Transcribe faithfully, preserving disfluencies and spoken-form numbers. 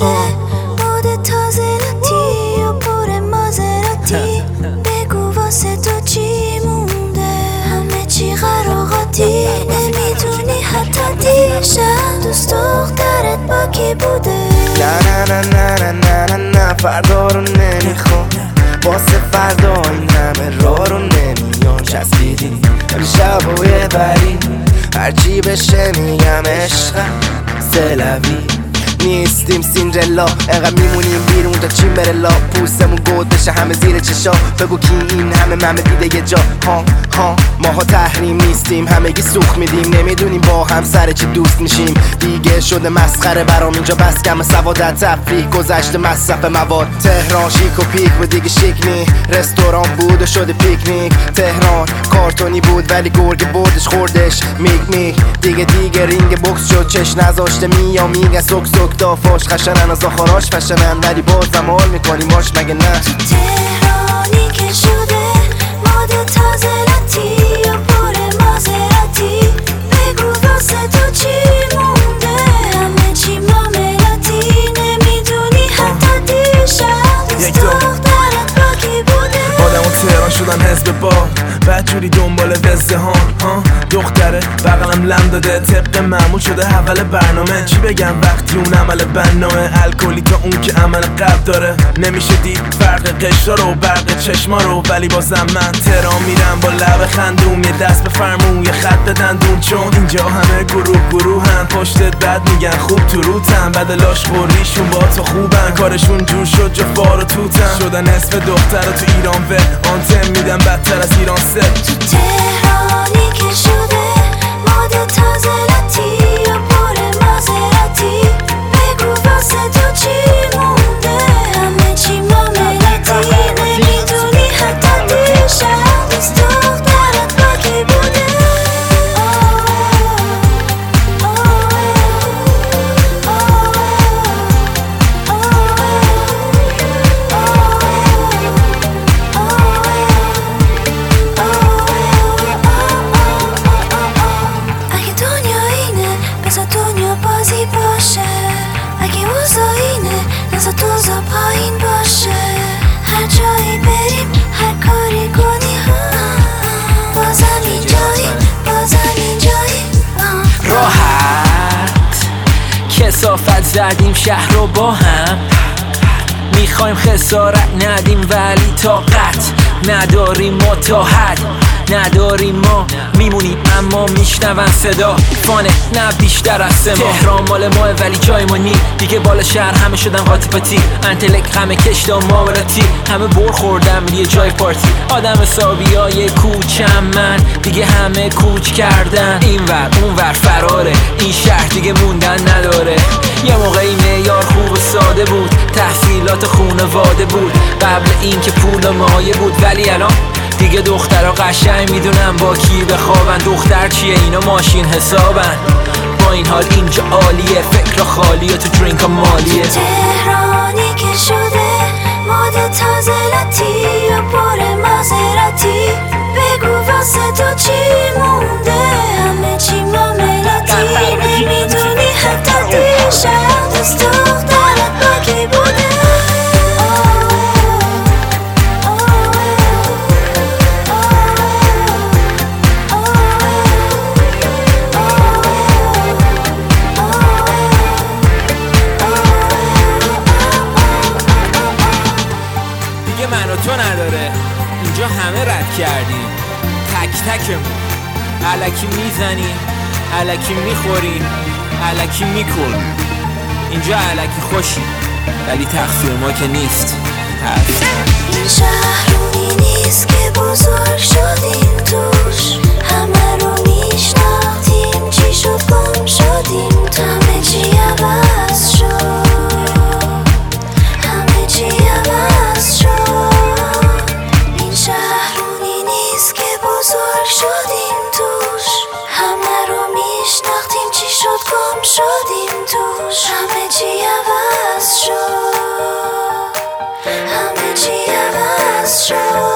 شده مود تازه لاتی و پر مازراتی بگو واسه تو چی مونده همه چی قراقاتی نمیدونی حتی دیشب دوست دخترت با کی بوده نه نه نه نه نه نه نه فردا رو نمیخوام واسه فردا این همه راه رو نمیان چسبیدی امشب و یه بری هرچی بشه میگم عشقم سلوی نیستیم سیندرلا انقدر میمونیم بیرون تا چین بره لا پوستمون گود بشه همه زیر چشا بگو کی این همه ممه دیده یه جا ها ها ماها تحریم نیستیم همگی سوخ میدیم نمیدونیم با هم سر چی دوست میشیم دیگه شده مسخره برام اینجا بس کم سوادت تفریح گذشته مصرف مواد تهران شیک و پیک و دیگه شیک نی رستوران بود و شده پیکنیک تهران کارتونی بود ولی گرگ بردش خوردش میگ میگ دیگه دیگه رینگ بوکس شد چش نذاشته میا میگه سوک سوک دافاش خشنن از آخراش فشنن ولی بازم حال میکنی ماش مگه نه تو تهرانی که شده مود تازه لاتی و پر مازراتی بگو واسه تو چی مونده همه چی معاملاتی نمیدونی حتی دیشب دوست دخترت با کی بوده آدم و تهران شدن حزب با بدجوری دنبال وزده ها دختره بغلم لم داده طبق معمول شده اول برنامه چی بگم وقتی اون عمل بنامه الکلی تا اون که عمل قبل داره نمیشه دید فرق قشرا رو برق چشما رو ولی بازم من تهران میرم با لب خندون یه دست به فرمون یه خط دندون چون اینجا همه گروه گروه هم پشتت بد میگن خوب تو روتن بدلاش خوریشون با تو خوبن کارشون جور شد جا فار و توتن شدن اسم دختر تو ایران و آنتن میدن بدتر از ایران سه تو تهرانی که شده مود تازه لاتی و پر مازراتی بگو واسه تو چی مونده همه چی معاملاتی نمیدونی حتی دیشب دوست دخترت با کی بوده بذار دنیا بازی باشه اگه اوضاع اینه نذار دوزا پایین باشه هر جایی بریم هر کاری کنی بازم اینجایی بازم اینجایی راحت کثافت زدیم شهر رو با هم میخوایم خسارت ندیم ولی طاقت نداریم ما تا حد نداریم ما میمونیم اما میشنون صدا فانه نه بیشتر از سه ماه تهران مال ماه ولی جای ما نی دیگه بالا شهر همه شدن قاطی پاتی انتلک همه کشتا ماوراتی همه بر خوردم یه جای پارتی آدم حسابی های کوچم من دیگه همه کوچ کردن این ور اون ور فراره این شهر دیگه موندن نداره یه موقعی معیار خوب و ساده بود تحصیلات خونواده بود قبل این که پول و مایه بود ولی الان دیگه دخترها قشنگ میدونن با کی بخوابن دختر چیه اینا ماشین حسابن با این حال اینجا عالیه فکر خالیه تو درینک مالیه تهرانی که شده مود تازه لاتی و پر مازراتی بگو واسه تو چی مونده همه چی معاملاتی نمیدونی حتی دیشب دوست دخترت با کی بوده من و تو نداره اینجا همه رد کردیم تک تکمون الکی میزنیم الکی میخوریم الکی میکنیم اینجا الکی خوشیم ولی تقصیر ما که نیست هست این شهرونی نیست که بزرگ شدیم توش همه رو میشناختیم چی شد گم شدیم همه چی عوض شد همه چی عوض شد این شهرونی نیست که بزرگ شدیم توش همه رو میشناختیم چی شد گم شدیم توش همه چی عوض شد همه چی عوض شد